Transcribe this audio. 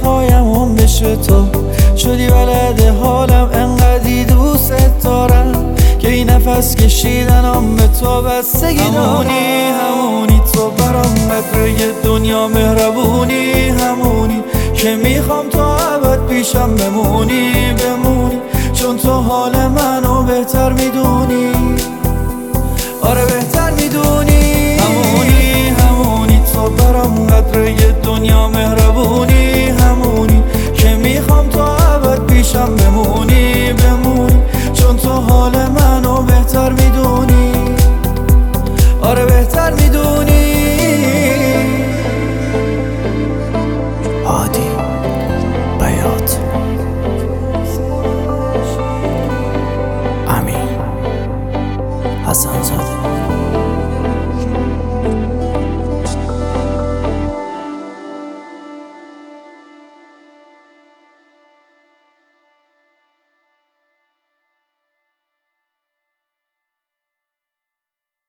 پایم بشه تو شدی بلد حالم، انقدی دوست دارم که این نفس کشیدنم به تو بستگی داره. همونی تو برام قدره دنیا، مهربونی همونی که میخوام تا ابد پیشم بمونی چون تو حال منو بهتر میدونی، آره بهتر میدونی. همونی تو برام قدره